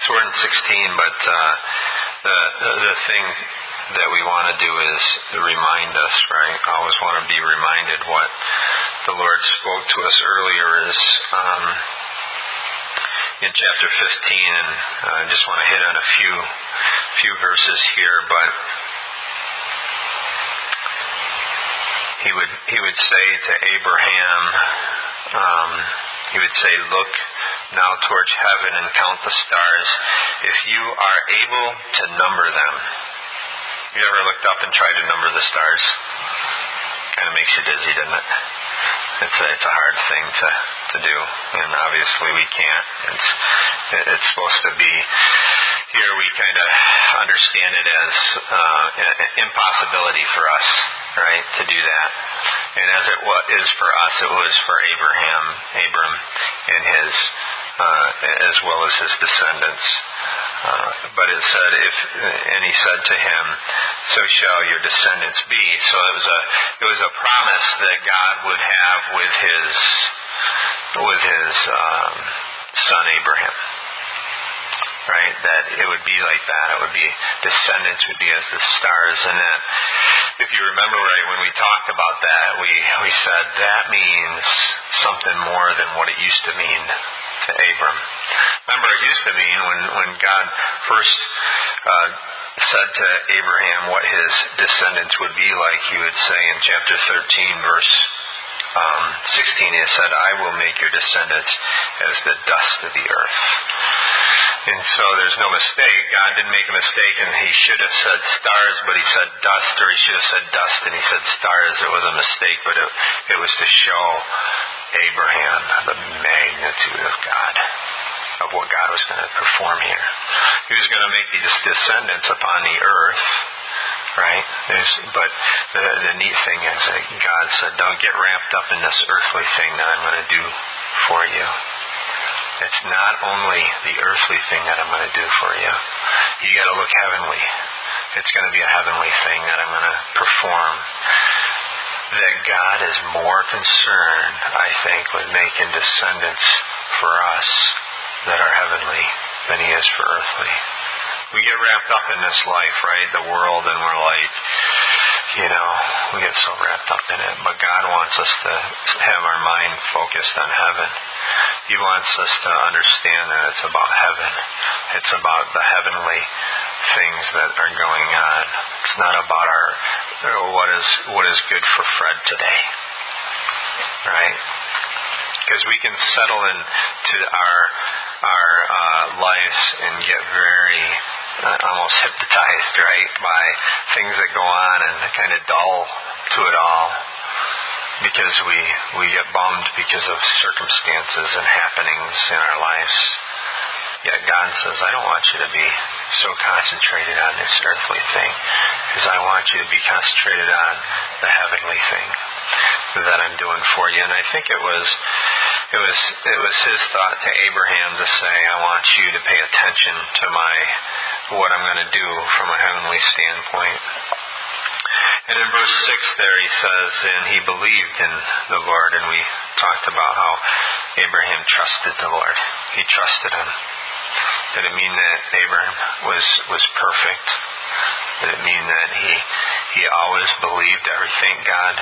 So we're in 16, but the thing that we want to do is remind us, right? I always want to be reminded what the Lord spoke to us earlier is in chapter 15, and I just want to hit on a few verses here, but he would say to Abraham, he would say, look now towards heaven and count the stars, if you are able to number them. You ever looked up and tried to number the stars? Kind of makes you dizzy, doesn't it? It's a hard thing to do, and obviously we can't. It's supposed to be, here we kind of understand it as impossibility for us, right, to do that. And as it is for us, it was for Abram, and his, as well as his descendants. But it said, and he said to him, so shall your descendants be. So it was a promise that God would have with his son Abraham. Right? That it would be like that. It would be, descendants would be as the stars. And that, if you remember right, when we talked about that, we said that means something more than what it used to mean to Abram. Remember, it used to mean when God first said to Abraham what his descendants would be like, he would say in chapter 13, verse 16, he said, I will make your descendants as the dust of the earth. And so there's no mistake. God didn't make a mistake, and he should have said stars, but he said dust, or he should have said dust and he said stars. It was a mistake, but it was to show Abraham the magnitude of God, of what God was going to perform here. He was going to make these descendants upon the earth, right? But the neat thing is that God said, don't get wrapped up in this earthly thing that I'm going to do for you. It's not only the earthly thing that I'm going to do for you. You got to look heavenly. It's going to be a heavenly thing that I'm going to perform. That God is more concerned, I think, with making descendants for us that are heavenly than he is for earthly. We get wrapped up in this life, right? The world, and we're like, we get so wrapped up in it. But God wants us to have our mind focused on heaven. He wants us to understand that it's about heaven. It's about the heavenly things that are going on. It's not about what is good for Fred today, right? Because we can settle into our lives and get very almost hypnotized, right, by things that go on and kind of dull to it all, because we get bummed because of circumstances and happenings in our lives. Yet God says, I don't want you to be so concentrated on this earthly thing, because I want you to be concentrated on the heavenly thing that I'm doing for you. And I think it was his thought to Abraham to say, I want you to pay attention to what I'm going to do from a heavenly standpoint. And in verse 6 there he says, and he believed in the Lord, and we talked about how Abraham trusted the Lord. He trusted him. Did it mean that Abraham was perfect? Did it mean that he always believed everything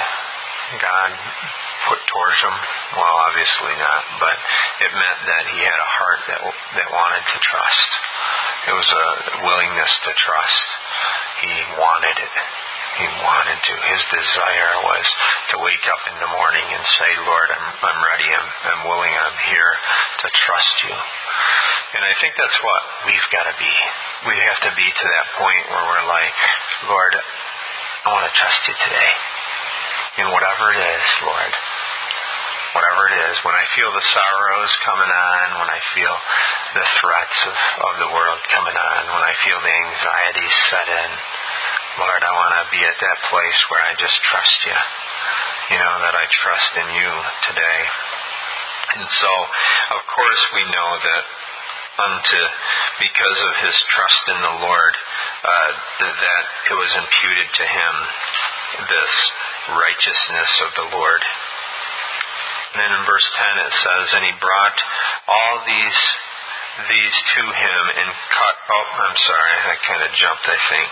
God put towards him? Well, obviously not, but it meant that he had a heart that wanted to trust. It was a willingness to trust. He wanted it. He wanted to. His desire was to wake up in the morning and say, Lord, I'm ready, I'm willing, I'm here to trust you. And I think that's what we've got to be. We have to be to that point where we're like, Lord, I want to trust you today. In whatever it is, Lord. Whatever it is. When I feel the sorrows coming on, when I feel the threats of the world coming on, when I feel the anxiety set in, Lord, I want to be at that place where I just trust you. That I trust in you today. And so, of course, we know that because of his trust in the Lord, that it was imputed to him, this righteousness of the Lord. And then in verse 10 it says, and he brought all these these to him and cut. Oh, I'm sorry, I kind of jumped, I think.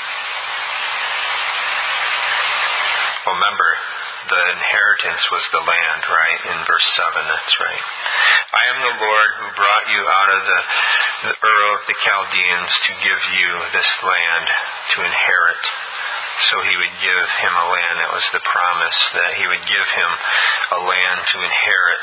Remember, the inheritance was the land, right? In verse 7, that's right. I am the Lord who brought you out of the Ur of the Chaldeans to give you this land to inherit. So he would give him a land. That was the promise, that he would give him a land to inherit.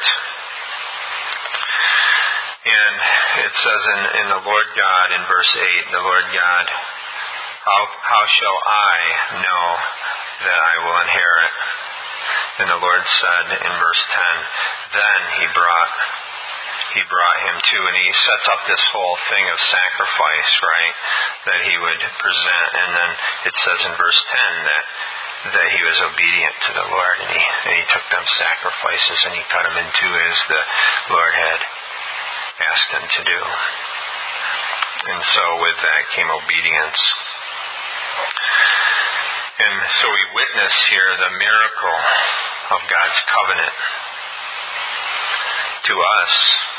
And it says in the Lord God, in verse 8, the Lord God, how shall I know that I will inherit? And the Lord said in verse 10, then he brought him to, and he sets up this whole thing of sacrifice, right, that he would present. And then it says in verse 10 that he was obedient to the Lord, and he took them sacrifices and he cut them in two as the Lord had asked him to do. And so with that came obedience. And so we witness here the miracle of God's covenant. To us,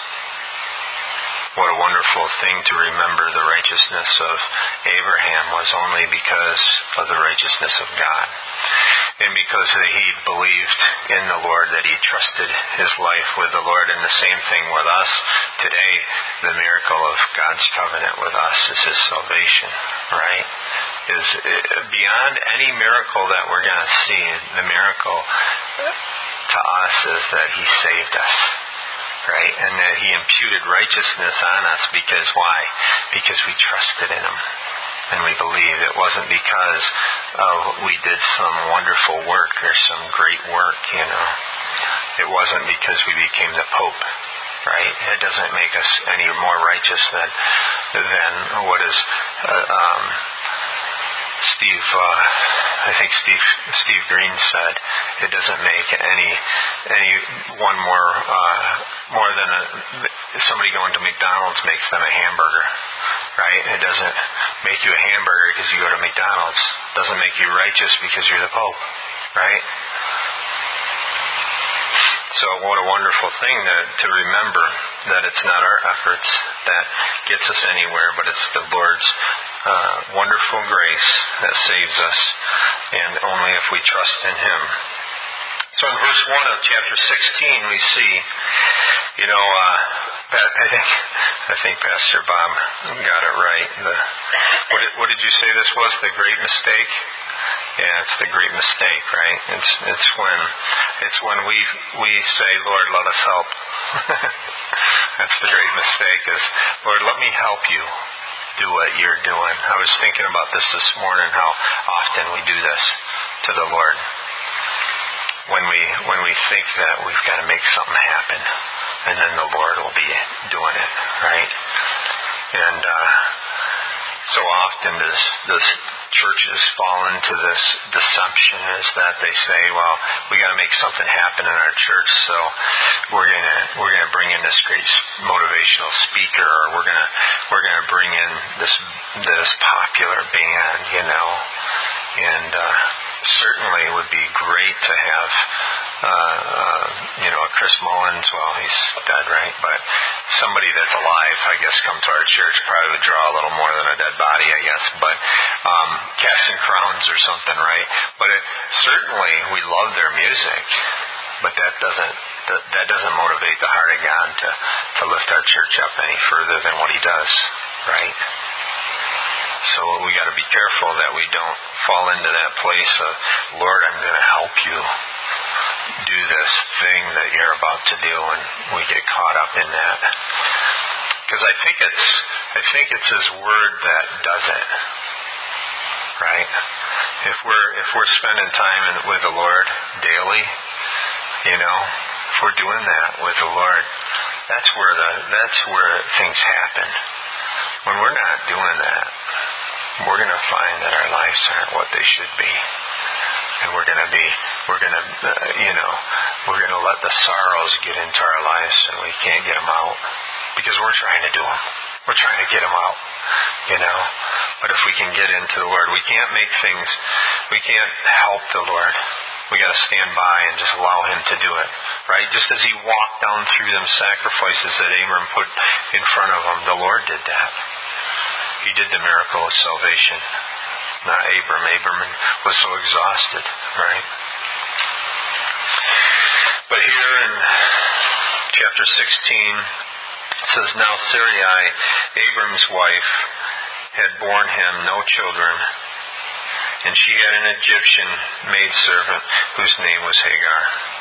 what a wonderful thing to remember the righteousness of Abraham was only because of the righteousness of God. And because he believed in the Lord, that he trusted his life with the Lord. And the same thing with us today. The miracle of God's covenant with us is his salvation, right? Is beyond any miracle that we're going to see. The miracle to us is that he saved us, right? And that he imputed righteousness on us because why? Because we trusted in him. And we believe it wasn't because we did some wonderful work or some great work, It wasn't because we became the Pope, right? It doesn't make us any more righteous than what is Steve Green said. It doesn't make any one more than somebody going to McDonald's makes them a hamburger, right? It doesn't make you a hamburger because you go to McDonald's. It doesn't make you righteous because you're the Pope, right? So what a wonderful thing to remember that it's not our efforts that gets us anywhere, but it's the Lord's wonderful grace that saves us, and only if we trust in him. So in verse 1 of chapter 16 we see, I think Pastor Bob got it right. What did you say this was? The great mistake? Yeah, it's the great mistake, right? It's when we say, Lord, let us help. That's the great mistake, is, Lord, let me help you do what you're doing. I was thinking about this morning, how often we do this to the Lord. When we think that we've got to make something happen, and then the Lord will be doing it, right? And so often does churches fall into this deception, is that they say, well, we got to make something happen in our church, so we're gonna bring in this great motivational speaker, or we're gonna bring in this popular band, and certainly it would be great to have Chris Mullins, well, he's dead, right? But somebody that's alive, I guess, come to our church, probably would draw a little more than a dead body, I guess. But Casting Crowns or something, right? But certainly we love their music, but that doesn't motivate the heart of God to lift our church up any further than what he does, right? So we got to be careful that we don't fall into that place of, Lord, I'm going to help you do this thing that you're about to do, and we get caught up in that. Because I think it's his word that does it, right? If we're spending time with the Lord daily, if we're doing that with the Lord, that's where things happen. When we're not doing that, we're going to find that our lives aren't what they should be. And we're going to let the sorrows get into our lives, and we can't get them out because we're trying to do them. We're trying to get them out, But if we can get into the Lord, we can't help the Lord. We got to stand by and just allow Him to do it, right? Just as He walked down through them sacrifices that Abram put in front of him, the Lord did that. He did the miracle of salvation. Not Abram. Abram was so exhausted, right? But here in chapter 16, it says, Now Sarai, Abram's wife, had borne him no children, and she had an Egyptian maidservant whose name was Hagar.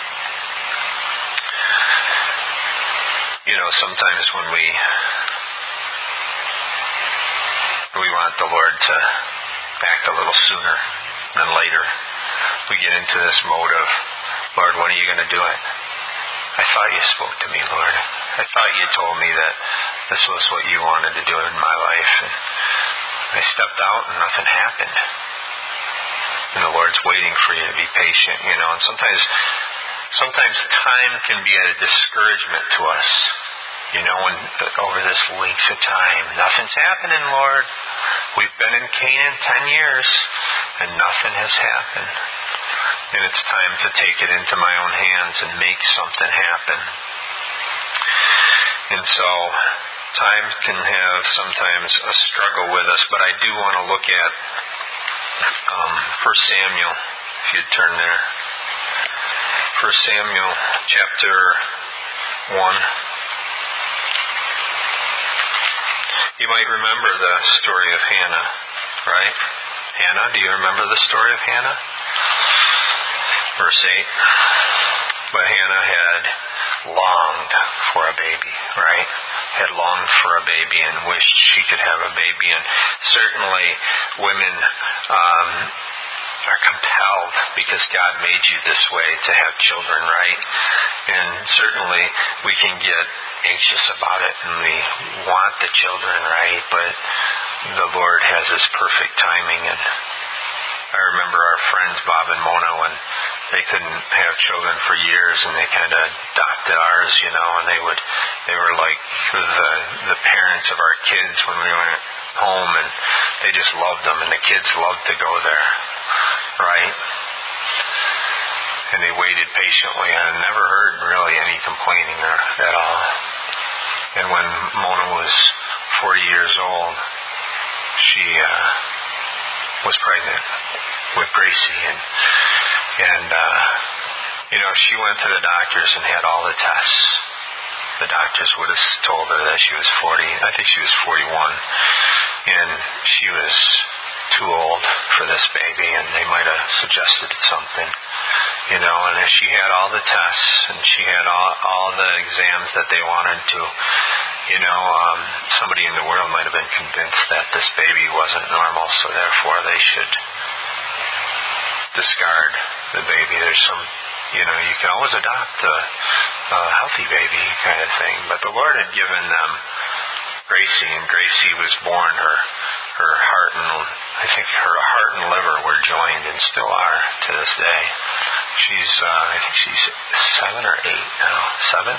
You know, sometimes when we want the Lord to act a little sooner than later, we get into this mode of, Lord, when are you going to do it? I thought you spoke to me, Lord. I thought you told me that this was what you wanted to do in my life. And I stepped out and nothing happened. And the Lord's waiting for you to be patient, you know. And sometimes time can be a discouragement to us. You know, when over this length of time, nothing's happening, Lord. We've been in Canaan 10 years, and nothing has happened. And it's time to take it into my own hands and make something happen. And so, time can have sometimes a struggle with us, but I do want to look at 1 Samuel, if you'd turn there. 1 Samuel chapter 1. You might remember the story of Hannah, right? Hannah, do you remember the story of Hannah? Verse 8. But Hannah had longed for a baby, right? Had longed for a baby and wished she could have a baby. And certainly women are compelled, because God made you this way, to have children, right? And certainly we can get anxious about it and we want the children, right? But the Lord has His perfect timing. And I remember our friends Bob and Mona, when they couldn't have children for years, and they kind of adopted ours, you know, and they were like the parents of our kids when we went home, and they just loved them, and the kids loved to go there, right? And they waited patiently, and I never heard really any complaining at all. And when Mona was 40 years old, she was pregnant with Gracie, and you know, she went to the doctors and had all the tests. The doctors would have told her that she was 40. I think she was 41, and she was too old for this baby, and they might have suggested something, you know. And as she had all the tests and she had all the exams that they wanted to, you know, somebody in the world might have been convinced that this baby wasn't normal, so therefore they should discard the baby. There's some, you know, you can always adopt a healthy baby kind of thing. But the Lord had given them Gracie, and Gracie was born. Her heart and I think her heart and liver were joined, and still are to this day. She's I think she's 7 or 8 now. 7?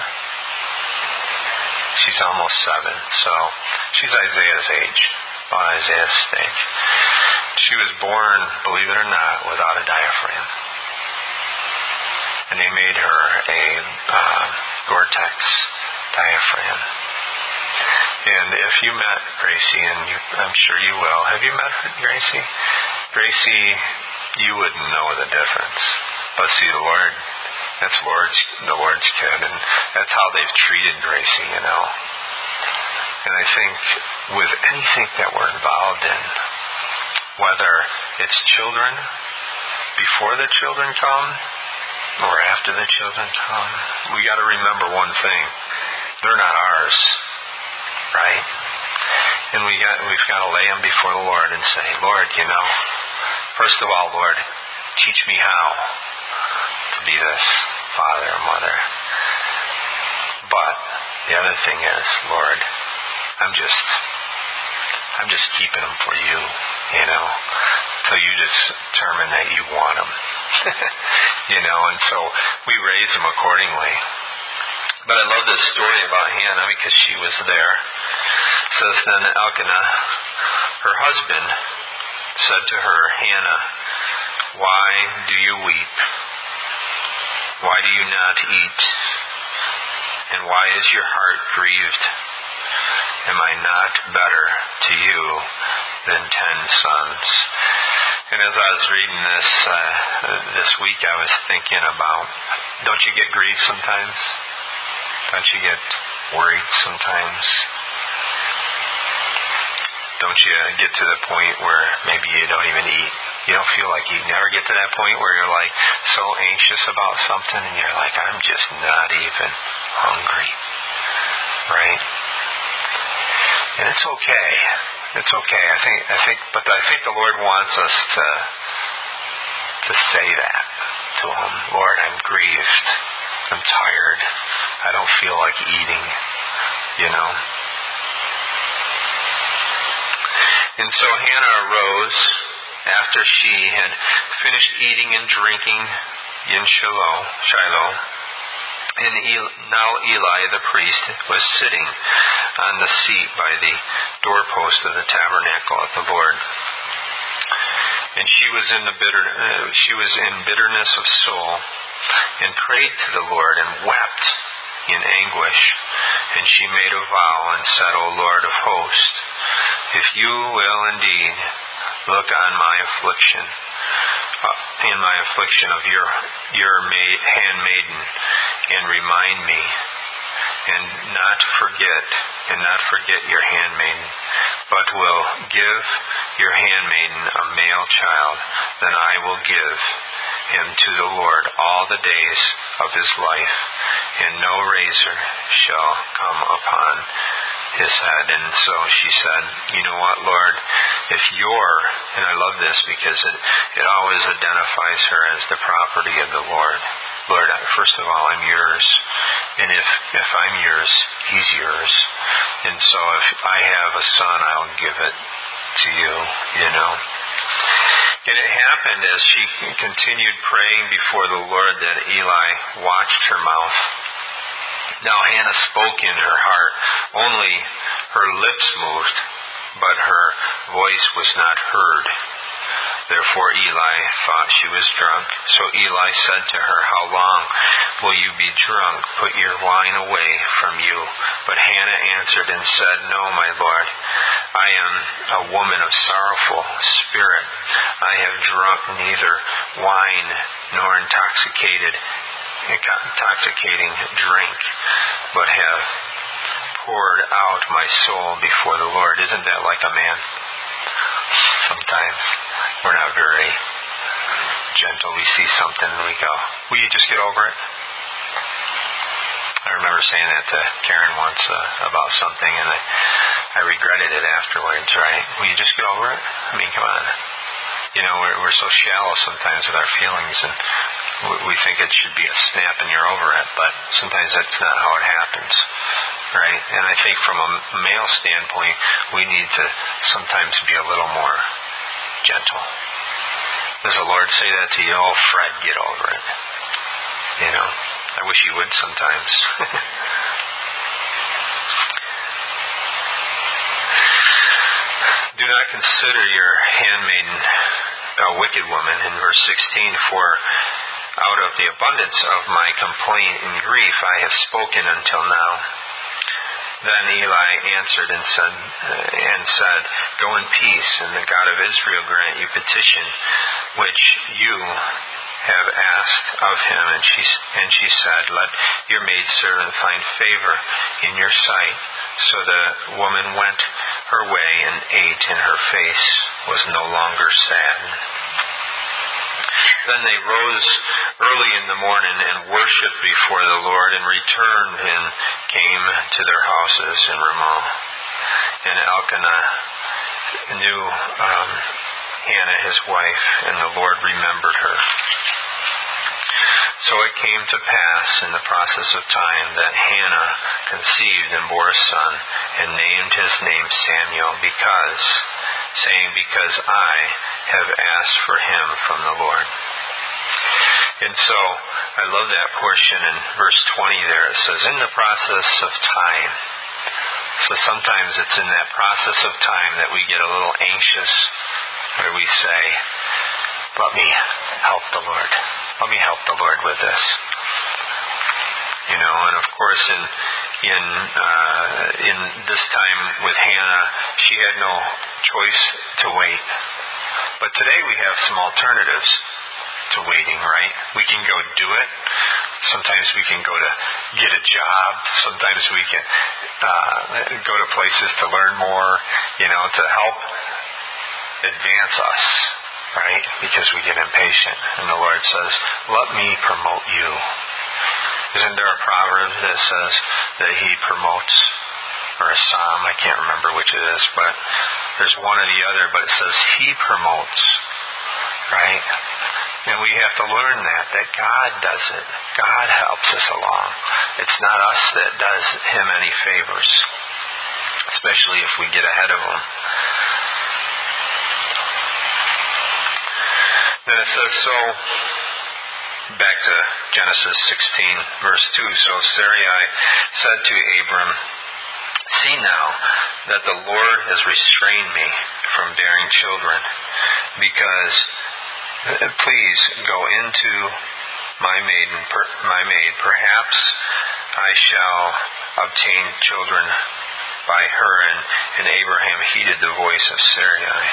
She's almost 7. So she's Isaiah's age, about Isaiah's stage. She was born, believe it or not, without a diaphragm. And they made her a Gore-Tex diaphragm. And if you met Gracie, and I'm sure you will, have you met Gracie? Gracie, you wouldn't know the difference. But see, the Lord, that's the Lord's kid, and that's how they've treated Gracie, you know. And I think with anything that we're involved in, whether it's children before the children come or after the children come, we got to remember one thing: they're not ours, right? And we've got to lay them before the Lord and say, Lord, you know, first of all, Lord, teach me how to be this father or mother. But the other thing is, Lord, I'm just keeping them for you, you know, till you just determine that you want them. You know, and so we raise them accordingly. But I love this story about Hannah because she was there. It says, then Elkanah, her husband, said to her, Hannah, why do you weep? Why do you not eat? And why is your heart grieved? Am I not better to you than 10 sons? And as I was reading this week, I was thinking about, don't you get grieved sometimes? Don't you get worried sometimes? Don't you get to the point where maybe you don't even eat? You don't feel like eating. You ever get to that point where you're like so anxious about something and you're like, I'm just not even hungry. Right? And it's okay. It's okay. I think the Lord wants us to say that to Him. Lord, I'm grieved. I'm tired. I don't feel like eating. You know. And so Hannah arose after she had finished eating and drinking in Shiloh. And now Eli the priest was sitting on the seat by the doorpost of the tabernacle of the Lord. And she was in bitterness of soul, and prayed to the Lord and wept in anguish. And she made a vow and said, O Lord of hosts, if you will indeed look on my affliction, in my affliction of your handmaiden, and remind me, and not forget your handmaiden, but will give your handmaiden a male child, then I will give him to the Lord all the days of his life, and no razor shall come upon his head. And so she said, you know what, Lord, if you're, and I love this because it always identifies her as the property of the Lord. Lord, first of all, I'm yours. And if I'm yours, he's yours. And so if I have a son, I'll give it to you, you know. And it happened as she continued praying before the Lord that Eli watched her mouth. Now Hannah spoke in her heart. Only her lips moved, but her voice was not heard. Therefore Eli thought she was drunk. So Eli said to her, how long will you be drunk? Put your wine away from you. But Hannah answered and said, no, my Lord, I am a woman of sorrowful spirit. I have drunk neither wine nor intoxicating drink, but have poured out my soul before the Lord. Isn't that like a man? Sometimes we're not very gentle. We see something and we go, will you just get over it? I remember saying that to Karen once about something, and I regretted it afterwards, right? Will you just get over it? I mean, come on. You know, we're so shallow sometimes with our feelings, and we think it should be a snap and you're over it, but sometimes that's not how it happens, right? And I think from a male standpoint, we need to sometimes be a little more gentle. Does the Lord say that to you? Oh, Fred, get over it. You know, I wish He would sometimes. Do not consider your handmaiden a wicked woman, in verse 16, for out of the abundance of my complaint and grief I have spoken until now. Then Eli answered and said, go in peace, and the God of Israel grant you petition which you have asked of him. And she said, let your maidservant find favor in your sight. So the woman went her way and ate, and her face was no longer sad. Then they rose early in the morning and worshipped before the Lord, and returned and came to their houses in Ramah. And Elkanah knew Hannah his wife, and the Lord remembered her. So it came to pass in the process of time that Hannah conceived and bore a son, and named his name Samuel, because I have asked for him from the Lord. And so, I love that portion in verse 20 there. It says, in the process of time. So sometimes it's in that process of time that we get a little anxious, where we say, let me help the Lord. Let me help the Lord with this. And of course in this time with Hannah, she had no choice to wait. But today we have some alternatives to waiting, right? We can go do it. Sometimes we can go to get a job. Sometimes we can go to places to learn more, to help advance us, right? Because we get impatient. And the Lord says, let me promote you. Isn't there a proverb that says that He promotes, or a psalm, I can't remember which it is, but there's one or the other, but it says He promotes, right? And we have to learn that God does it. God helps us along. It's not us that does Him any favors, especially if we get ahead of Him. Then it says, so, back to Genesis 16, verse 2. So Sarai said to Abram, see now that the Lord has restrained me from bearing children, because please go into my maid. Perhaps I shall obtain children by her. And Abraham heeded the voice of Sarai.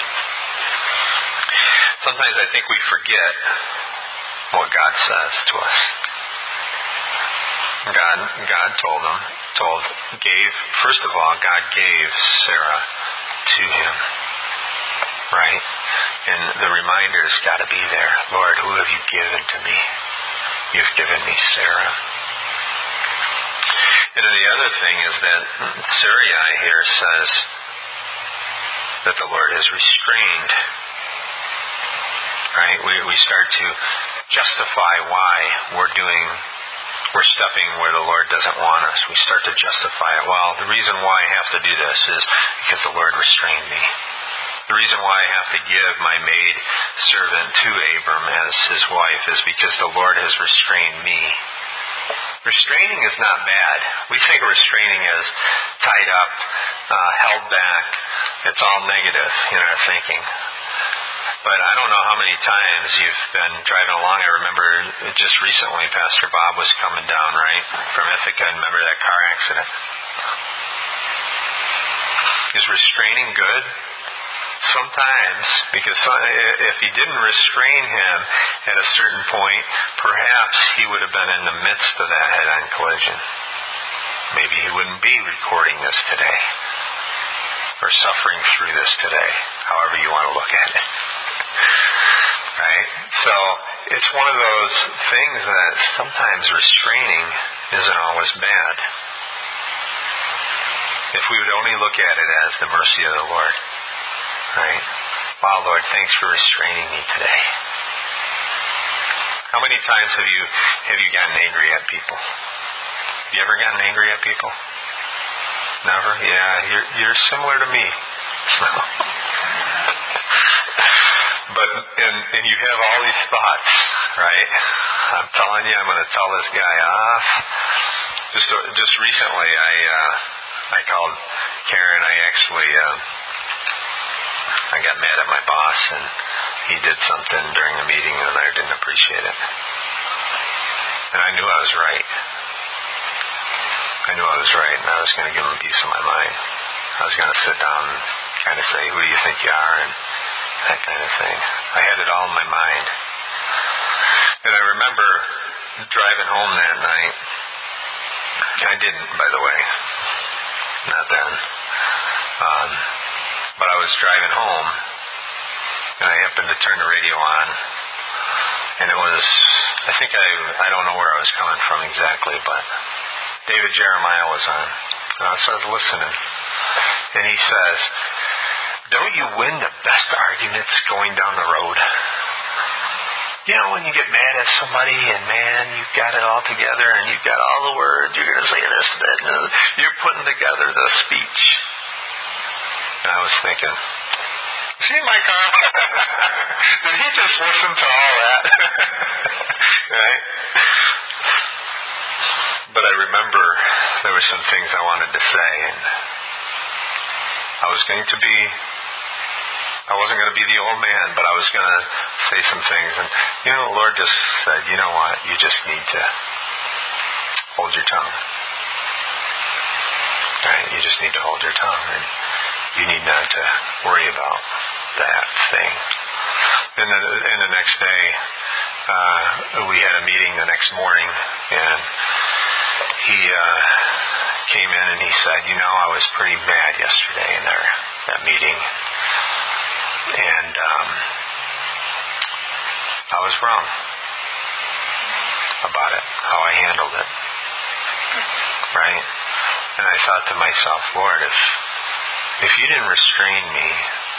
Sometimes I think we forget what God says to us. God first of all, God gave Sarah to him, right? And the reminder's got to be there. Lord, who have you given to me? You've given me Sarah. And then the other thing is that Sarai here says that the Lord has restrained. Right? We start to justify why we're stepping where the Lord doesn't want us. We start to justify it. Well, the reason why I have to do this is because the Lord restrained me. The reason why I have to give my maid servant to Abram as his wife is because the Lord has restrained me. Restraining is not bad. We think of restraining as tied up, held back. It's all negative in our thinking. But I don't know how many times you've been driving along. I remember just recently Pastor Bob was coming down, right, from Ithaca, and remember that car accident. Is restraining good? Sometimes, because if he didn't restrain him at a certain point, perhaps he would have been in the midst of that head-on collision. Maybe he wouldn't be recording this today, or suffering through this today, however you want to look at it. Right? So, it's one of those things that sometimes restraining isn't always bad. If we would only look at it as the mercy of the Lord. Right? Wow, Lord, thanks for restraining me today. How many times have you gotten angry at people? Have you ever gotten angry at people? Never? Yeah, you're similar to me. But and you have all these thoughts, right? I'm telling you, I'm going to tell this guy off. Just recently, I called Karen. I got mad at my boss, and he did something during the meeting, and I didn't appreciate it. And I knew I was right. And I was going to give him a piece of my mind. I was going to sit down and kind of say, who do you think you are, and that kind of thing. I had it all in my mind. And I remember driving home that night. I didn't, by the way. Not then. But I was driving home, and I happened to turn the radio on, and it was, I don't know where I was coming from exactly, but David Jeremiah was on. And so I was listening. And he says, don't you win the best arguments going down the road? You know, when you get mad at somebody and, man, you've got it all together and you've got all the words, you're going to say this, that, and you're putting together the speech. And I was thinking, see my car? Did he just listen to all that? Right? But I remember there were some things I wanted to say, and I wasn't going to be the old man, but I was going to say some things. And, the Lord just said, you know what? You just need to hold your tongue. Right? You just need to hold your tongue, and you need not to worry about that thing. And the next day, we had a meeting the next morning, and he came in and he said, I was pretty mad yesterday in that meeting, and I was wrong about it, how I handled it. Right? And I thought to myself, Lord, if you didn't restrain me,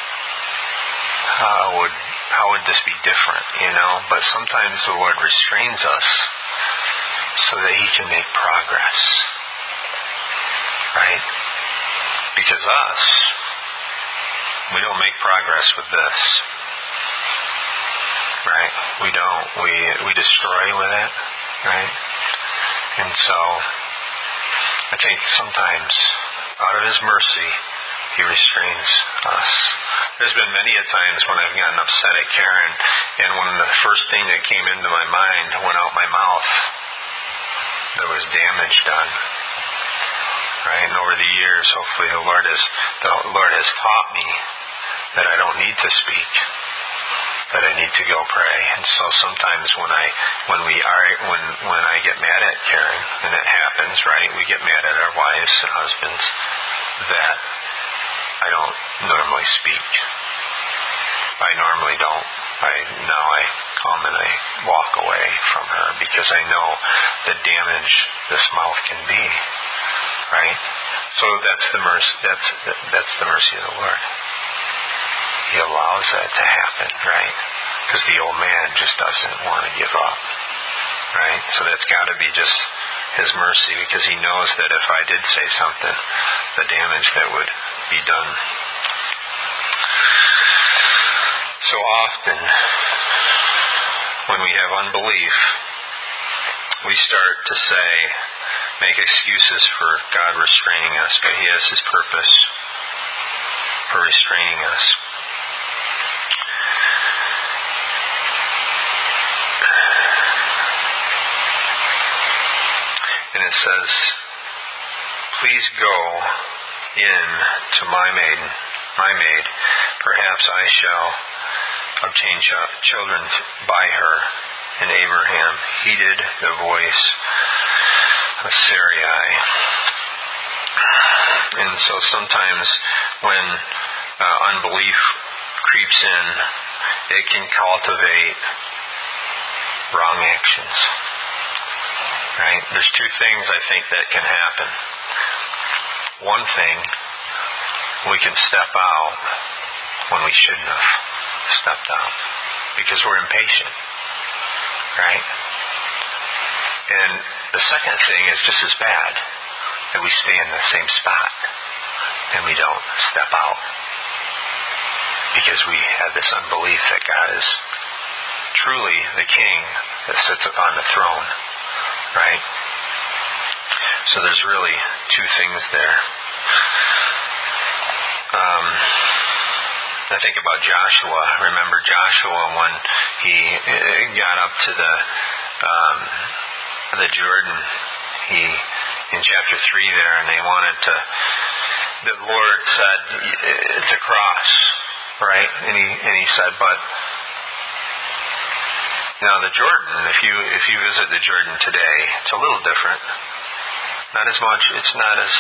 how would this be different, But sometimes the Lord restrains us so that He can make progress. Right? Because we don't make progress with this. Right? We don't. We destroy with it. Right? And so I think sometimes out of His mercy He restrains us. There's been many a times when I've gotten upset at Karen, and when the first thing that came into my mind went out my mouth, there was damage done. Right? And over the years, hopefully the Lord has taught me that I don't need to speak, that I need to go pray. And so sometimes when I get mad at Karen, and it happens, right? We get mad at our wives and husbands, that I don't normally speak. I normally don't. Now I come and I walk away from her because I know the damage this mouth can be. Right? So that's the mercy. That's the mercy of the Lord. He allows that to happen, right? Because the old man just doesn't want to give up, right? So that's got to be just His mercy, because He knows that if I did say something, the damage that would be done. So often, when we have unbelief, we start to make excuses for God restraining us, but He has His purpose for restraining us. And it says, please go in to my maid, perhaps I shall obtain children by her. And Abraham heeded the voice of Sarai. And so sometimes when unbelief creeps in, it can cultivate wrong actions. Right? There's two things I think that can happen. One thing, we can step out when we shouldn't have stepped out because we're impatient. Right? And the second thing is just as bad, that we stay in the same spot and we don't step out because we have this unbelief that God is truly the King that sits upon the throne. Right? So there's really two things there. I think about Joshua. Remember Joshua when he got up to the Jordan, in chapter 3 there, and they wanted to, the Lord said, it's a cross, right? And he said, but now the Jordan, if you visit the Jordan today, it's a little different. Not as much, it's not as,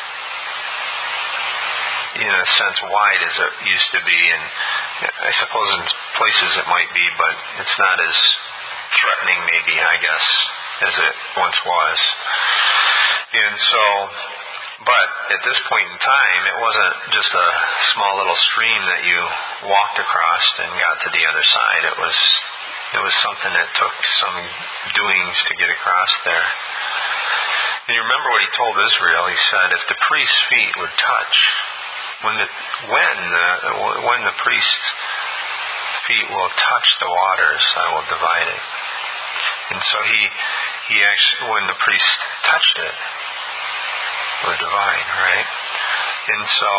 in a sense, wide as it used to be, and I suppose in places it might be, but it's not as threatening maybe, I guess, as it once was. And so, but at this point in time, it wasn't just a small little stream that you walked across and got to the other side. It was something that took some doings to get across there. And you remember what He told Israel? He said, if the priest's feet would touch, when the priest's feet will touch the waters, I will divide it. And so he actually, when the priest touched it, would divide, right? And so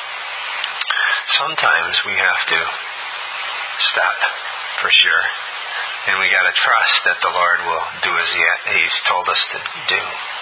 sometimes we have to step, for sure. And we got to trust that the Lord will do as He's told us to do.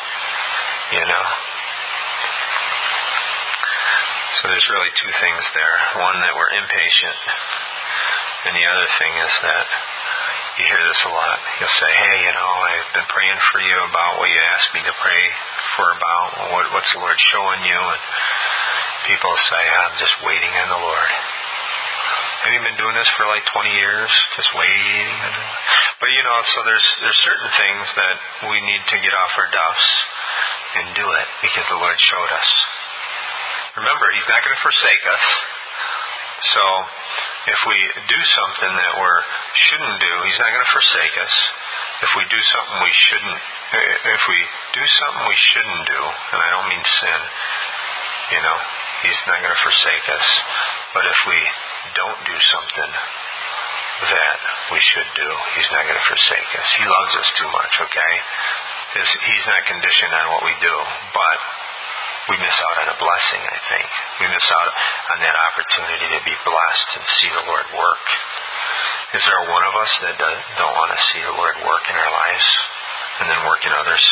So there's really two things there. One, that we're impatient. And the other thing is that you hear this a lot. You'll say, hey, I've been praying for you about what you asked me to pray for about. What's the Lord showing you? And people say, I'm just waiting on the Lord. Have you been doing this for like 20 years? Just waiting? But so there's certain things that we need to get off our duffs and do it because the Lord showed us. Remember, He's not going to forsake us. So if we do something that we shouldn't do, He's not going to forsake us. If we do something we shouldn't do, and I don't mean sin, He's not going to forsake us. But if we don't do something that we should do, He's not going to forsake us. He loves us too much, okay? He's not conditioned on what we do, but we miss out on a blessing, I think. We miss out on that opportunity to be blessed and see the Lord work. Is there one of us that don't want to see the Lord work in our lives and then work in others?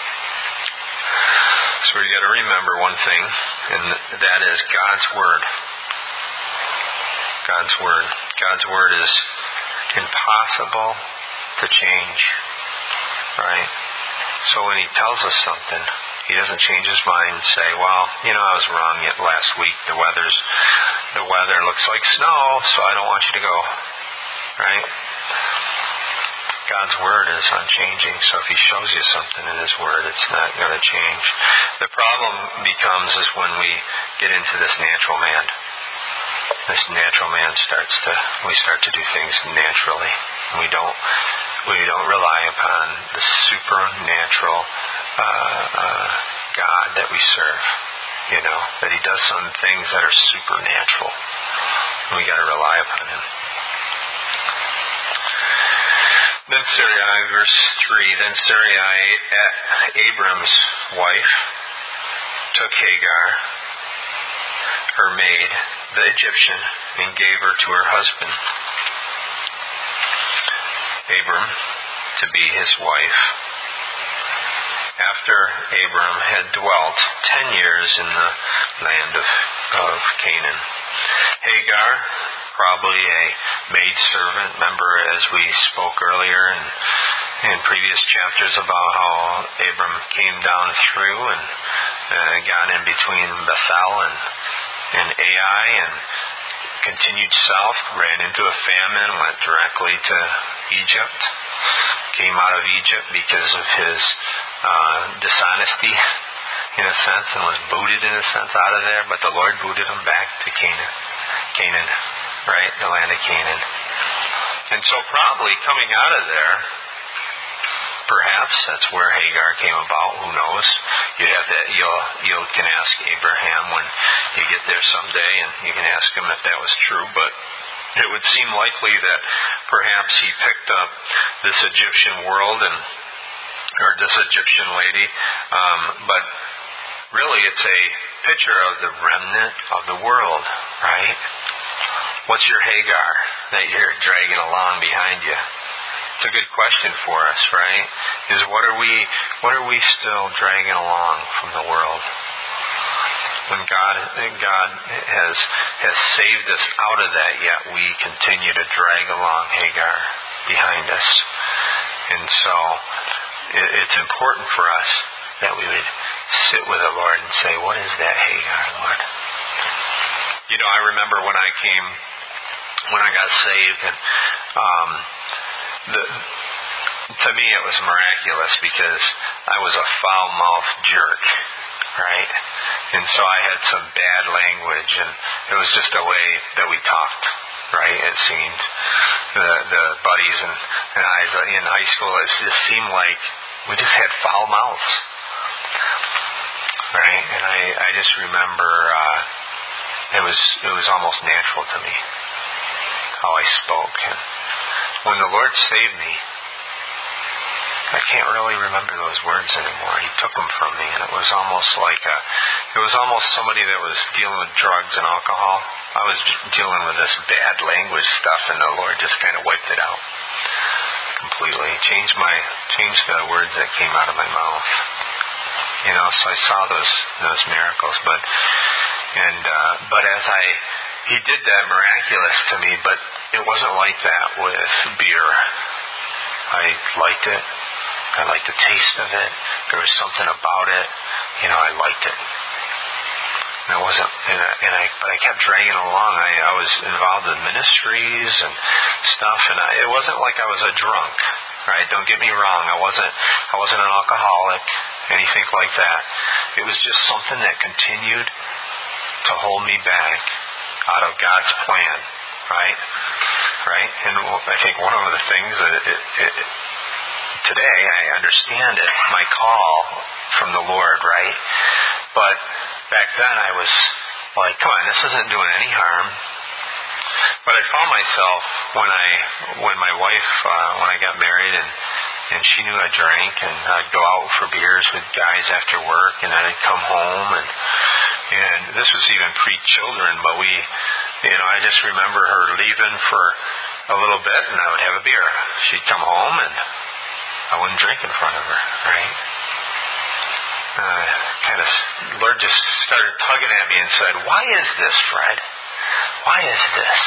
So we got to remember one thing, and that is God's Word. God's Word. God's Word is impossible to change, right? So when He tells us something, He doesn't change His mind and say, well, I was wrong yet last week. The weather looks like snow, so I don't want you to go. Right? God's Word is unchanging, so if He shows you something in His Word, it's not going to change. The problem becomes is when we get into this natural man. This natural man we start to do things naturally. We don't rely upon the supernatural God that we serve, that He does some things that are supernatural. We got to rely upon Him. Then Sarai, verse 3, then Sarai, Abram's wife, took Hagar, her maid, the Egyptian, and gave her to her husband, Abram, to be his wife. After Abram had dwelt 10 years in the land of Canaan. Hagar, probably a maidservant. Remember, as we spoke earlier in previous chapters about how Abram came down through and got in between Bethel and Ai and continued south, ran into a famine, went directly to Egypt, came out of Egypt because of his dishonesty, in a sense, and was booted, in a sense, out of there. But the Lord booted him back to Canaan, right? The land of Canaan. And so probably coming out of there, perhaps that's where Hagar came about. Who knows? You can ask Abraham when you get there someday, and you can ask him if that was true. But it would seem likely that perhaps he picked up this Egyptian world or this Egyptian lady. But really, it's a picture of the remnant of the world, right? What's your Hagar that you're dragging along behind you? It's a good question for us, right? Is what are we still dragging along from the world? When God has saved us out of that, yet we continue to drag along Hagar behind us. And so it's important for us that we would sit with the Lord and say, what is that Hagar, Lord? I remember when I got saved, and to me it was miraculous because I was a foul-mouthed jerk, right? And so I had some bad language, and it was just the way that we talked, right? It seemed the buddies and I in high school, it just seemed like we just had foul mouths, right? And I just remember it was almost natural to me how I spoke. And when the Lord saved me, I can't really remember those words anymore. He took them from me, and it was almost like somebody that was dealing with drugs and alcohol. I was dealing with this bad language stuff, and the Lord just kind of wiped it out. completely. Changed the words that came out of my mouth. So I saw those miracles, but as he did that miraculous to me, but it wasn't like that with beer. I liked it. I liked the taste of it. There was something about it. I liked it. And I wasn't, but I kept dragging along. I was involved in ministries and stuff, and it wasn't like I was a drunk, right? Don't get me wrong. I wasn't an alcoholic, anything like that. It was just something that continued to hold me back out of God's plan, right? Right? And I think one of the things that today I understand it, my call from the Lord, right? But back then I was like, come on, this isn't doing any harm. But I found myself when my wife, when I got married and she knew I drank, and I'd go out for beers with guys after work, and then I'd come home, and this was even pre-children, but I just remember her leaving for a little bit, and I would have a beer. She'd come home, and I wouldn't drink in front of her, right? Lord just started tugging at me and said, why is this, Fred? Why is this?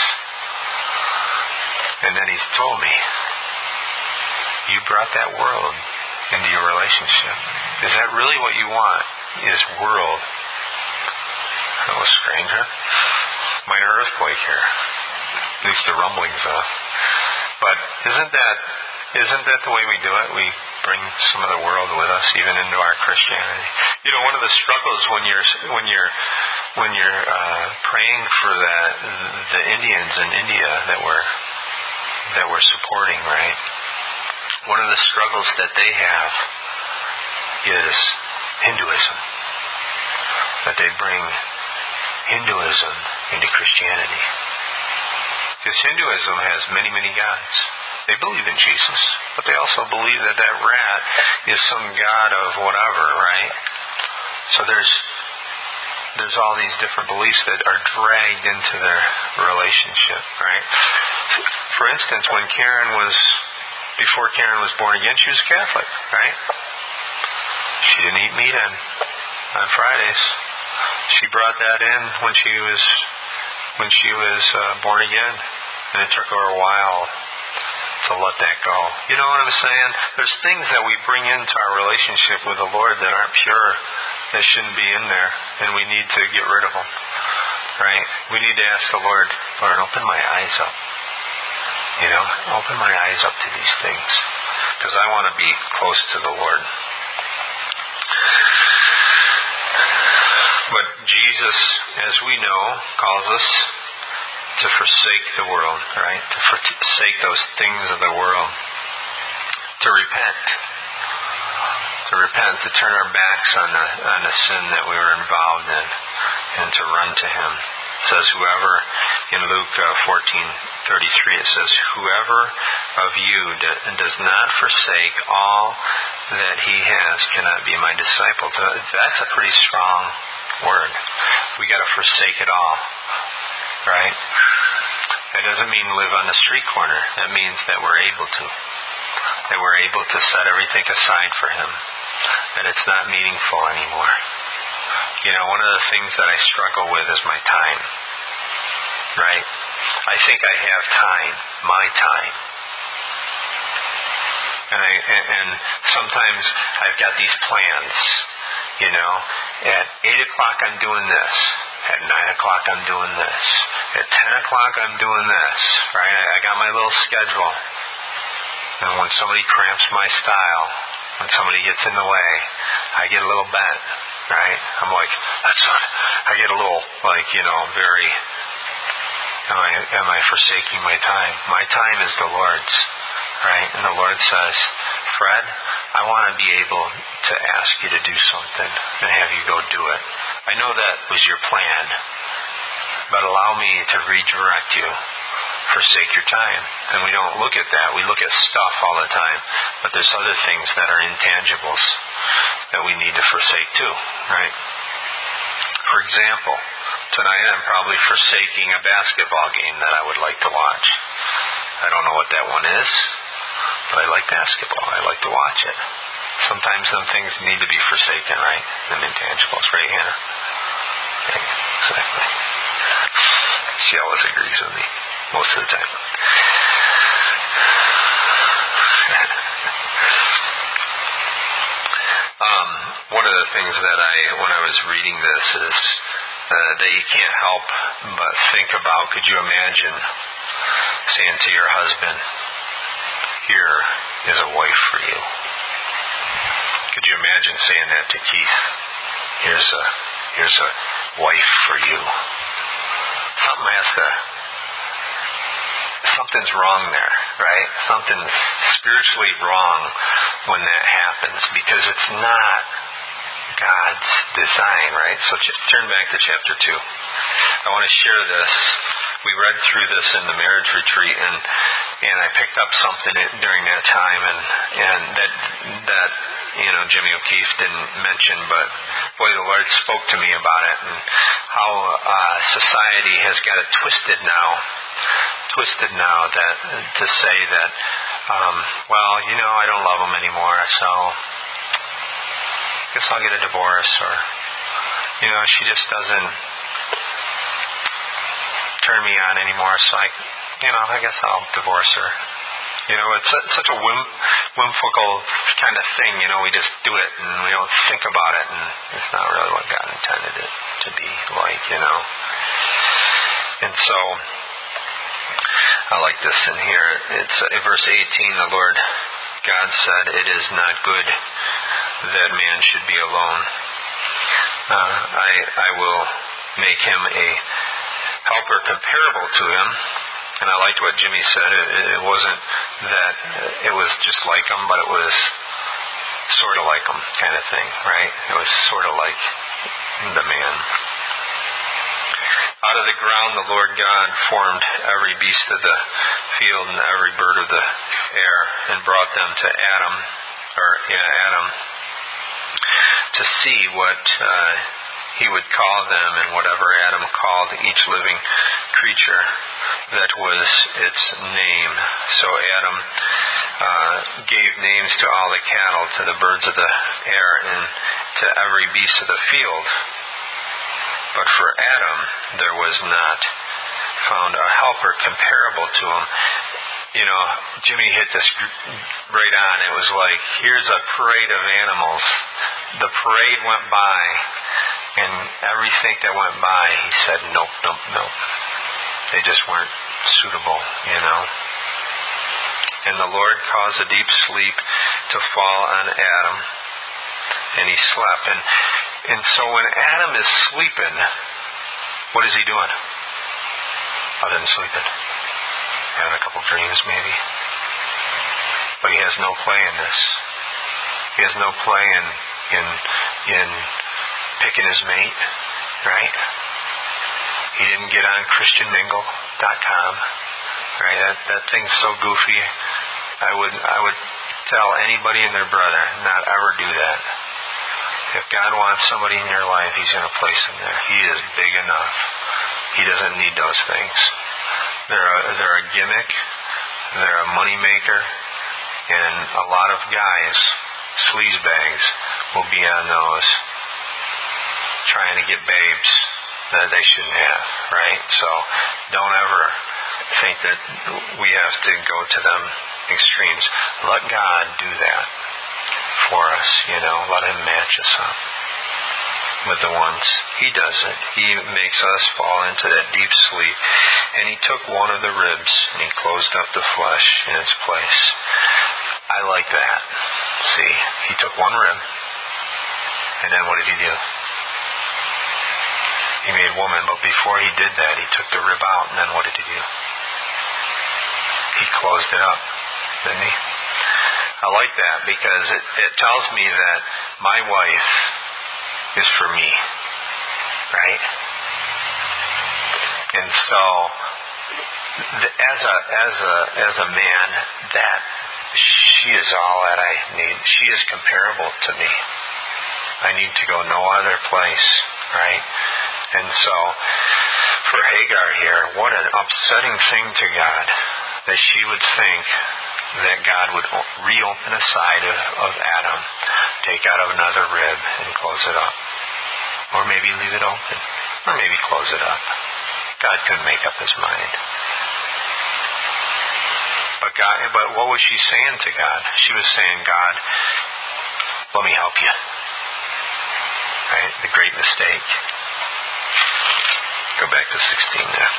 And then he told me, you brought that world into your relationship. Is that really what you want? Is world? That was strange, huh? Minor earthquake here. At least the rumblings of. But isn't that the way we do it? We bring some of the world with us, even into our Christianity. One of the struggles when you're praying for the Indians in India that we're supporting, right? One of the struggles that they have is Hinduism. That they bring Hinduism into Christianity. Because Hinduism has many, many gods. They believe in Jesus, but they also believe that rat is some god of whatever, right? So there's all these different beliefs that are dragged into their relationship, right? For instance, before Karen was born again, she was Catholic, right? She didn't eat meat on Fridays. She brought that in when she was born again, and it took her a while to let that go. You know what I'm saying? There's things that we bring into our relationship with the Lord that aren't pure, that shouldn't be in there, and we need to get rid of them, right? We need to ask the Lord, open my eyes up. Open my eyes up to these things, because I want to be close to the Lord. But Jesus, as we know, calls us to forsake the world, right? To forsake those things of the world. To repent. To turn our backs on the sin that we were involved in, and to run to Him. It says, whoever, in Luke 14:33, it says, whoever of you does not forsake all that he has cannot be my disciple. That's a pretty strong word. We got to forsake it all, right? That doesn't mean live on the street corner. That means that we're able to. That we're able to set everything aside for Him. That it's not meaningful anymore. One of the things that I struggle with is my time. Right? I think I have time. My time. And sometimes I've got these plans. At 8 o'clock I'm doing this. At 9 o'clock I'm doing this. At 10 o'clock I'm doing this. Right? I got my little schedule. And when somebody cramps my style, when somebody gets in the way, I get a little bent. Right? I'm like, that's not, I get a little, very, am I forsaking my time? My time is the Lord's, right? And the Lord says, Fred, I want to be able to ask you to do something and have you go do it. I know that was your plan, but allow me to redirect you. Forsake your time. And we don't look at that. We look at stuff all the time, but there's other things that are intangibles that we need to forsake too, right? For example, tonight I'm probably forsaking a basketball game that I would like to watch. I don't know what that one is, but I like basketball. I like to watch it. Sometimes some things need to be forsaken, right? Them intangibles, right, Hannah? Right, exactly. She always agrees with me, most of the time. One of the things that when I was reading this is that you can't help but think about, could you imagine saying to your husband, here is a wife for you? Could you imagine saying that to Keith? Here's a wife for you. Something's wrong there, right? Something's spiritually wrong when that happens, because it's not God's design, right? So turn back to chapter 2. I want to share this. We read through this in the marriage retreat, and I picked up something during that time, and that Jimmy O'Keefe didn't mention, but boy, the Lord spoke to me about it, and how society has got it twisted now that to say that, I don't love him anymore, so I guess I'll get a divorce, or she just doesn't turn me on anymore, so I guess I'll divorce her. It's such a whimsical kind of thing. We just do it and we don't think about it, and it's not really what God intended it to be like. And so I like this in here. It's in verse 18. The Lord God said, "It is not good that man should be alone. I will make him a helper comparable to him." And I liked what Jimmy said. It wasn't that it was just like him, but it was sort of like him kind of thing, right? It was sort of like the man. Out of the ground the Lord God formed every beast of the field and every bird of the air, and brought them to Adam to see what he would call them, and whatever Adam called each living creature, that was its name. So Adam gave names to all the cattle, to the birds of the air, and to every beast of the field. But for Adam there was not found a helper comparable to him. Jimmy hit this right on. It was like, here's a parade of animals. The parade went by, and everything that went by, he said, nope. They just weren't suitable, And the Lord caused a deep sleep to fall on Adam, and he slept. And so when Adam is sleeping, what is he doing? Other than sleeping. Having a couple dreams maybe. But he has no play in this. He has no play in picking his mate, right? He didn't get on ChristianMingle.com, right? That thing's so goofy. I would tell anybody and their brother not ever do that. If God wants somebody in your life, He's going to place them there. He is big enough. He doesn't need those things. They're a gimmick. They're a money maker, and a lot of guys, sleazebags, will be on those, trying to get babes that they shouldn't have, right? So don't ever think that we have to go to them extremes. Let God do that for us, let Him match us up with the ones. He does it. He makes us fall into that deep sleep. And He took one of the ribs and He closed up the flesh in its place. I like that. See, He took one rib, and then what did He do? He made woman, but before He did that, He took the rib out, and then what did He do? He closed it up, didn't He? I like that because it tells me that my wife is for me, right? And so, as a man, that she is all that I need. She is comparable to me. I need to go no other place, right? And so, for Hagar here, what an upsetting thing to God that she would think that God would reopen a side of Adam, take out another rib, and close it up. Or maybe leave it open. Or maybe close it up. God couldn't make up his mind. But what was she saying to God? She was saying, God, let me help you. Right? The great mistake. Go back to 16 now.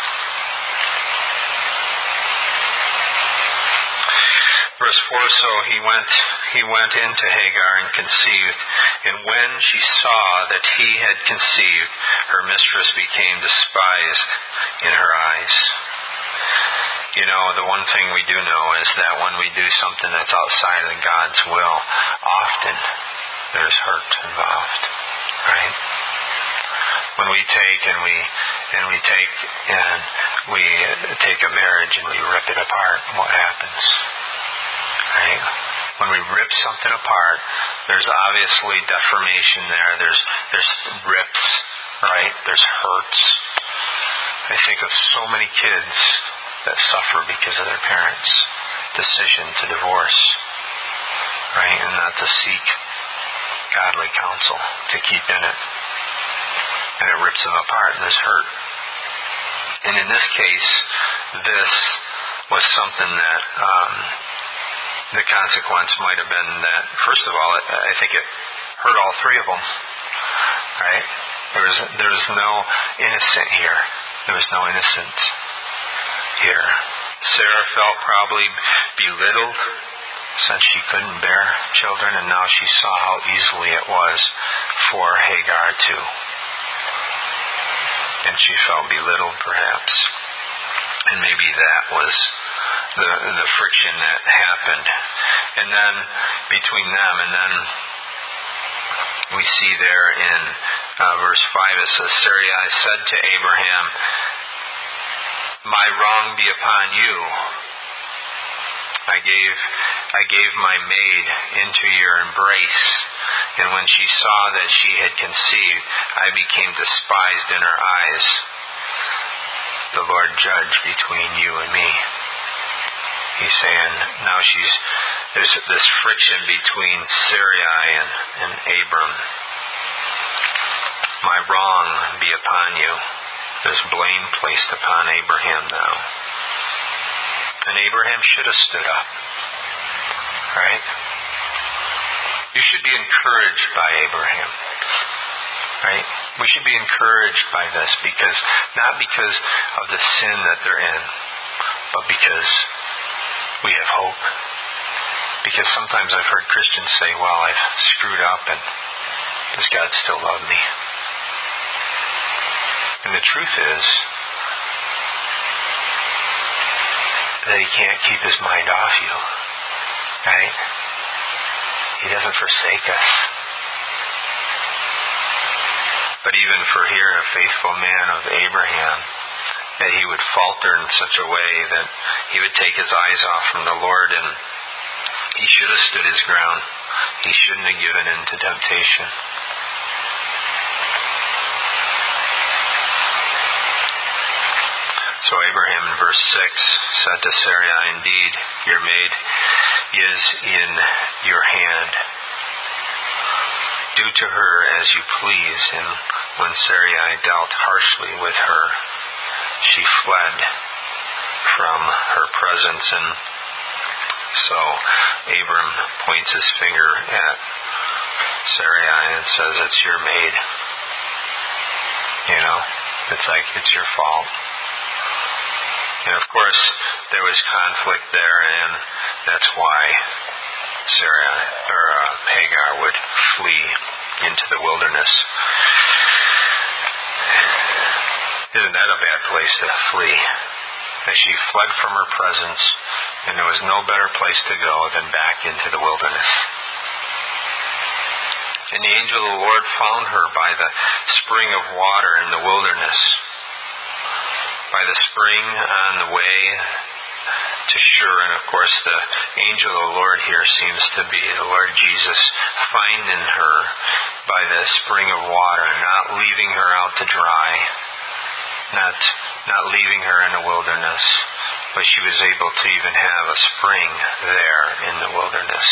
Verse 4, so he went into Hagar and conceived, and when she saw that he had conceived, her mistress became despised in her eyes. You know, the one thing we do know is that when we do something that's outside of God's will, often there's hurt involved, right? When we take a marriage and we rip it apart, what happens? Right? When we rip something apart, there's obviously deformation there. There's rips, right? There's hurts. I think of so many kids that suffer because of their parents' decision to divorce, right? And not to seek godly counsel, to keep in it. And it rips them apart, and there's hurt. And in this case, this was something that the consequence might have been that, first of all, I think it hurt all three of them, right? There was no innocent here. There was no innocent here. Sarah felt probably belittled since she couldn't bear children, and now she saw how easily it was for Hagar to. And she felt belittled, perhaps. And maybe that was the friction that happened. And then between them, and then we see there in verse 5, it says, Sarai said to Abraham, my wrong be upon you. I gave my maid into your embrace, and when she saw that she had conceived, I became despised in her eyes. The Lord judge between you and me. He's saying now there's this friction between Sarai and Abram. My wrong be upon you. There's blame placed upon Abraham now. And Abraham should have stood up. Right? You should be encouraged by Abraham. Right? We should be encouraged by this not because of the sin that they're in, but because we have hope. Because sometimes I've heard Christians say, well, I've screwed up, and does God still love me? And the truth is that he can't keep his mind off you. Right? He doesn't forsake us. But even for here, a faithful man of Abraham, that he would falter in such a way that he would take his eyes off from the Lord, and he should have stood his ground. He shouldn't have given in to temptation. So Abraham in verse 6 said to Sarai, indeed, your maid is in your hand. Do to her as you please. And when Sarai dealt harshly with her, she fled from her presence. And so Abram points his finger at Sarai and says, it's your maid. You know, it's like, it's your fault. And of course, there was conflict there, and that's why Hagar would flee into the wilderness. Isn't that a bad place to flee? As she fled from her presence, and there was no better place to go than back into the wilderness. And the angel of the Lord found her by the spring of water in the wilderness. By the spring on the way to Shur. And of course the angel of the Lord here seems to be the Lord Jesus finding her by the spring of water, not leaving her out to dry, not leaving her in the wilderness, but she was able to even have a spring there in the wilderness.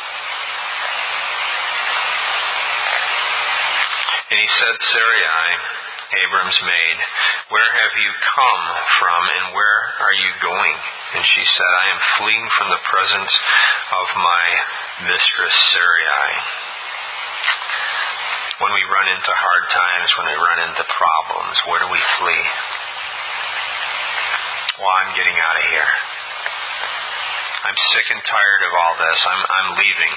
And he said, Sarai, Abram's maid, where have you come from and where are you going? And she said, I am fleeing from the presence of my mistress Sarai. When we run into hard times, when we run into problems, where do we flee? Well, I'm getting out of here. I'm sick and tired of all this. I'm leaving.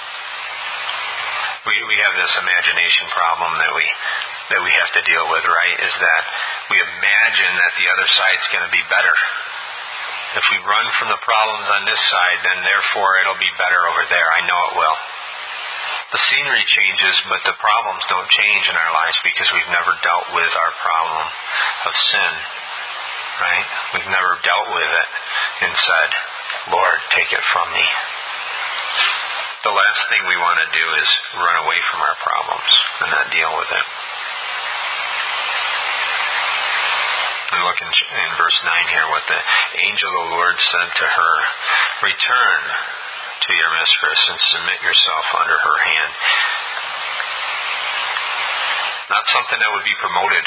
We have this imagination problem that we have to deal with, right? Is that we imagine that the other side's going to be better. If we run from the problems on this side, then therefore it'll be better over there. I know it will. The scenery changes, but the problems don't change in our lives because we've never dealt with our problem of sin, right? We've never dealt with it and said, Lord, take it from me. The last thing we want to do is run away from our problems and not deal with it. And look in verse 9 here what the angel of the Lord said to her, return to your mistress and submit yourself under her hand. Not something that would be promoted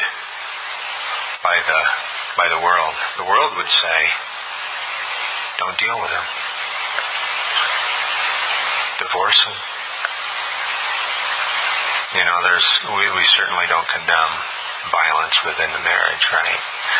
by the world. The world would say, don't deal with him. Divorce him. You know, we certainly don't condemn violence within the marriage, right?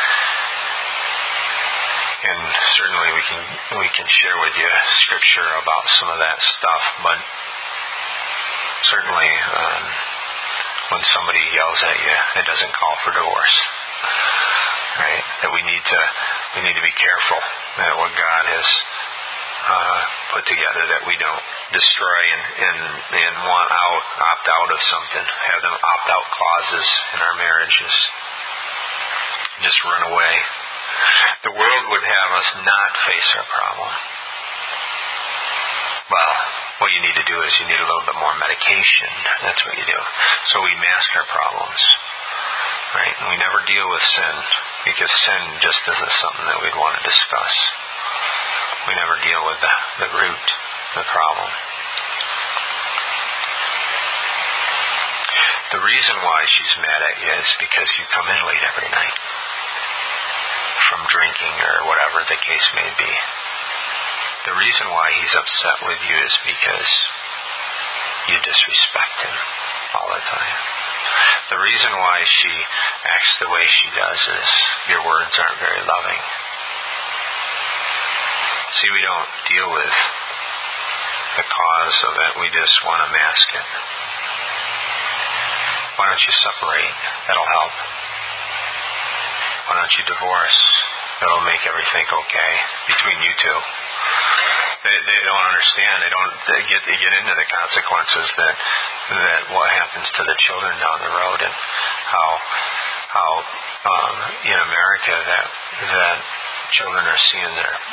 And certainly we can share with you scripture about some of that stuff, but certainly when somebody yells at you, it doesn't call for divorce, right? That we need to be careful that what God has put together, that we don't destroy and opt out of something, have them opt out clauses in our marriages, just run away. The world would have us not face our problem. Well, what you need to do is you need a little bit more medication. That's what you do. So we mask our problems, right? And we never deal with sin because sin just isn't something that we'd want to discuss. We never deal with the root, the problem. The reason why she's mad at you is because you come in late every night from drinking or whatever the case may be. The reason why he's upset with you is because you disrespect him all the time. The reason why she acts the way she does is your words aren't very loving. See, we don't deal with the cause of it. We just want to mask it. Why don't you separate? That'll help. Why don't you divorce? That'll make everything okay between you two. They don't understand. They don't get into the consequences that what happens to the children down the road, and how in America that children are seeing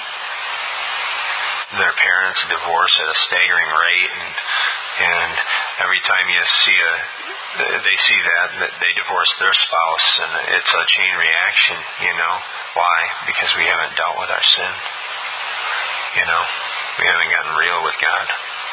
their parents divorce at a staggering rate, and every time they see that they divorce their spouse, and it's a chain reaction. You know why? Because we haven't dealt with our sin. You know, we haven't gotten real with God.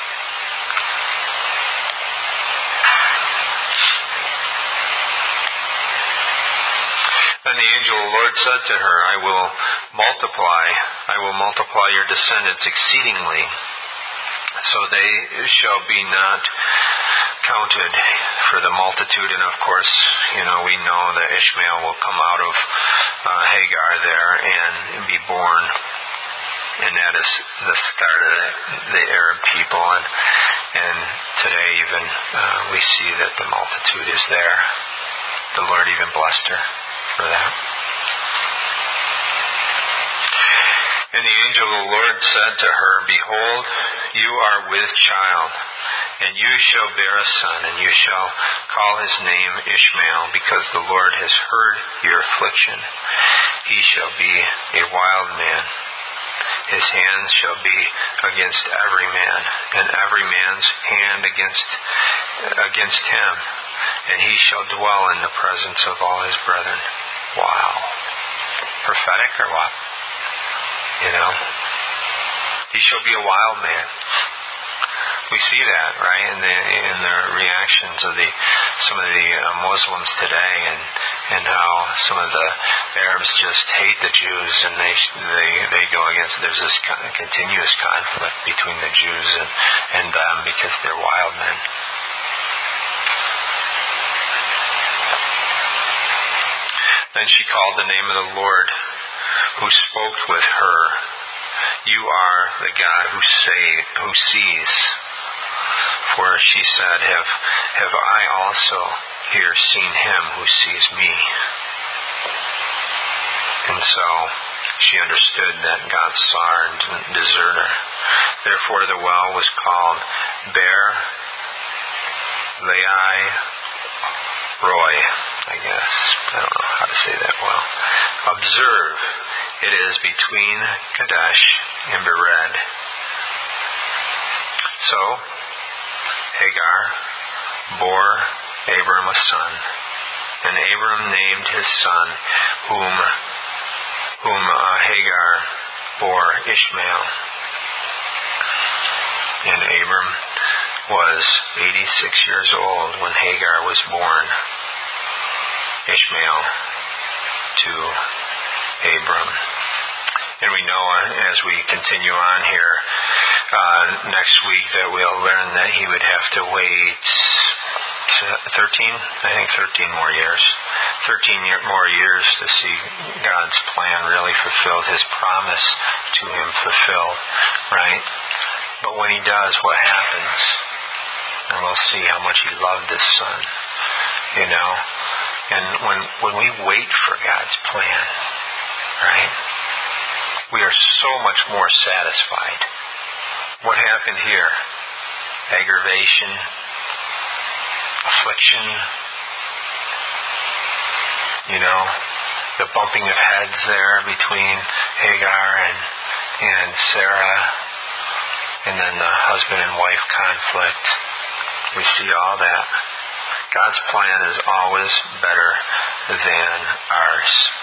Then the angel of the Lord said to her, I will multiply your descendants exceedingly, so they shall be not counted for the multitude. And of course, you know, we know that Ishmael will come out of Hagar there and be born. And that is the start of the Arab people. And today even we see that the multitude is there. The Lord even blessed her for that. And the angel of the Lord said to her, behold, you are with child, and you shall bear a son, and you shall call his name Ishmael, because the Lord has heard your affliction. He shall be a wild man. His hands shall be against every man, and every man's hand against him, and he shall dwell in the presence of all his brethren. Wow. Prophetic or what? He shall be a wild man. We see that, right, in the reactions of some of the Muslims today, and how some of the Arabs just hate the Jews, and they go against. There's this continuous conflict between the Jews and them because they're wild men. Then she called the name of the Lord, who spoke with her. You are the God who sees. For she said, have I also here seen him who sees me? And so she understood that God saw her and didn't desert her. Therefore the well was called Beer Lahai Roi, I guess. I don't know how to say that well. Observe, it is between Kadesh and Bered. So Hagar bore Abram a son, and Abram named his son, whom Hagar bore, Ishmael. And Abram was 86 years old when Hagar was born Ishmael to Abram. And we know as we continue on here next week that we'll learn that he would have to wait 13 more years. 13 more years to see God's plan really fulfilled, his promise to him fulfilled, right? But when he does, what happens? And we'll see how much he loved his son, And when we wait for God's plan, right, we are so much more satisfied. What happened here? Aggravation, affliction, the bumping of heads there between Hagar and Sarah, and then the husband and wife conflict. We see all that. God's plan is always better than ours.